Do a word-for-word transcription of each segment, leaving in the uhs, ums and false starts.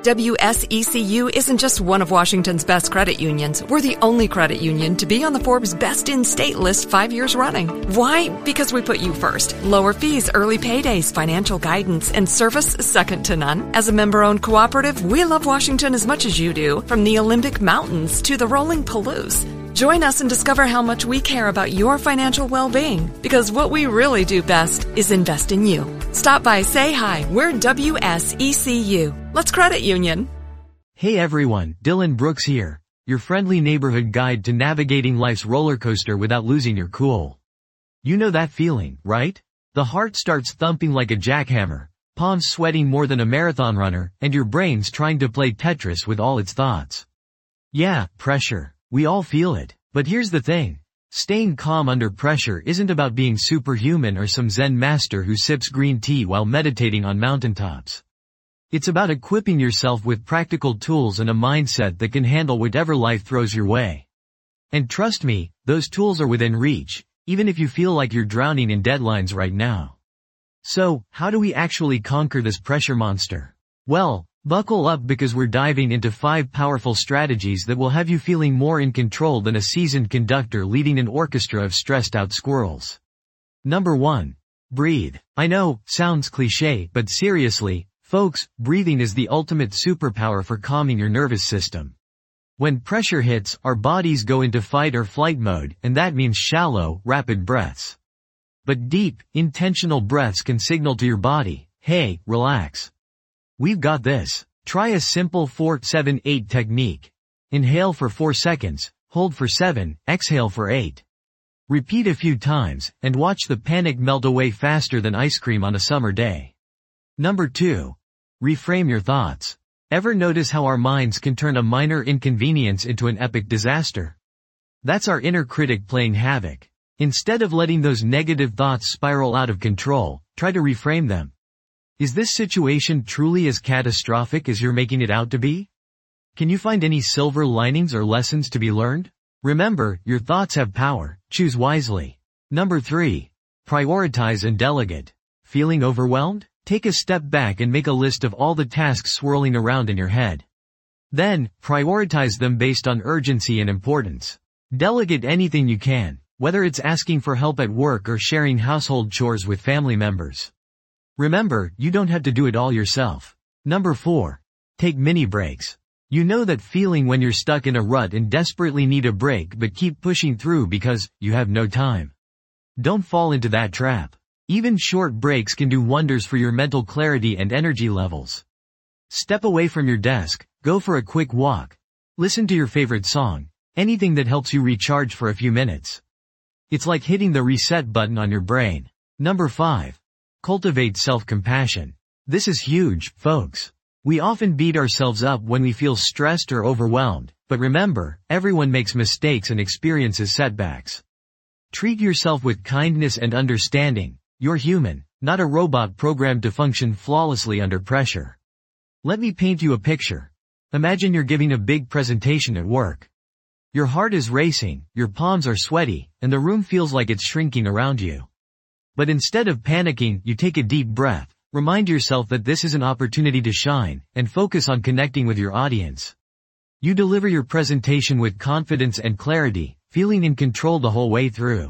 W S E C U isn't just one of Washington's best credit unions. We're the only credit union to be on the Forbes Best in State list five years running. Why? Because we put you first. Lower fees, early paydays, financial guidance, and service second to none. As a member-owned cooperative, we love Washington as much as you do, from the Olympic Mountains to the rolling Palouse. Join us and discover how much we care about your financial well-being, because what we really do best is invest in you. Stop by, say hi. We're W S E C U. Let's credit union. Hey everyone, Dylan Brooks here, your friendly neighborhood guide to navigating life's roller coaster without losing your cool. You know that feeling, right? The heart starts thumping like a jackhammer, palms sweating more than a marathon runner, and your brain's trying to play Tetris with all its thoughts. Yeah, pressure. We all feel it. But here's the thing. Staying calm under pressure isn't about being superhuman or some Zen master who sips green tea while meditating on mountaintops. It's about equipping yourself with practical tools and a mindset that can handle whatever life throws your way. And trust me, those tools are within reach, even if you feel like you're drowning in deadlines right now. So, how do we actually conquer this pressure monster? Well, buckle up because we're diving into five powerful strategies that will have you feeling more in control than a seasoned conductor leading an orchestra of stressed-out squirrels. Number one. Breathe. I know, sounds cliché, but seriously, folks, breathing is the ultimate superpower for calming your nervous system. When pressure hits, our bodies go into fight or flight mode, and that means shallow, rapid breaths. But deep, intentional breaths can signal to your body, hey, relax. We've got this. Try a simple four seven eight technique. Inhale for four seconds, hold for seven, exhale for eight. Repeat a few times, and watch the panic melt away faster than ice cream on a summer day. Number two. Reframe your thoughts. Ever notice how our minds can turn a minor inconvenience into an epic disaster? That's our inner critic playing havoc. Instead of letting those negative thoughts spiral out of control, try to reframe them. Is this situation truly as catastrophic as you're making it out to be? Can you find any silver linings or lessons to be learned? Remember, your thoughts have power. Choose wisely. Number three. Prioritize and delegate. Feeling overwhelmed? Take a step back and make a list of all the tasks swirling around in your head. Then, prioritize them based on urgency and importance. Delegate anything you can, whether it's asking for help at work or sharing household chores with family members. Remember, you don't have to do it all yourself. Number four. Take mini breaks. You know that feeling when you're stuck in a rut and desperately need a break but keep pushing through because you have no time. Don't fall into that trap. Even short breaks can do wonders for your mental clarity and energy levels. Step away from your desk, go for a quick walk. Listen to your favorite song, anything that helps you recharge for a few minutes. It's like hitting the reset button on your brain. Number five. Cultivate self-compassion. This is huge, folks. We often beat ourselves up when we feel stressed or overwhelmed, but remember, everyone makes mistakes and experiences setbacks. Treat yourself with kindness and understanding. You're human, not a robot programmed to function flawlessly under pressure. Let me paint you a picture. Imagine you're giving a big presentation at work. Your heart is racing, your palms are sweaty, and the room feels like it's shrinking around you. But instead of panicking, you take a deep breath, remind yourself that this is an opportunity to shine, and focus on connecting with your audience. You deliver your presentation with confidence and clarity, feeling in control the whole way through.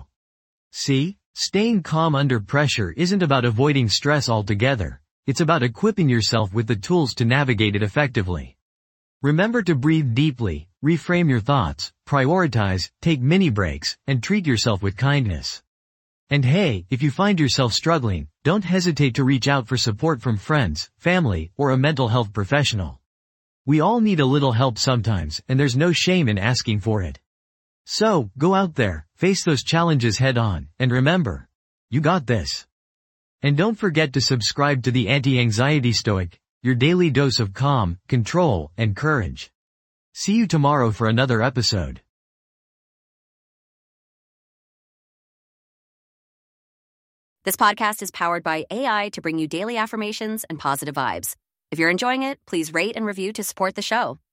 See, staying calm under pressure isn't about avoiding stress altogether, it's about equipping yourself with the tools to navigate it effectively. Remember to breathe deeply, reframe your thoughts, prioritize, take mini breaks, and treat yourself with kindness. And hey, if you find yourself struggling, don't hesitate to reach out for support from friends, family, or a mental health professional. We all need a little help sometimes, and there's no shame in asking for it. So, go out there, face those challenges head on, and remember, you got this. And don't forget to subscribe to the Anti-Anxiety Stoic, your daily dose of calm, control, and courage. See you tomorrow for another episode. This podcast is powered by A I to bring you daily affirmations and positive vibes. If you're enjoying it, please rate and review to support the show.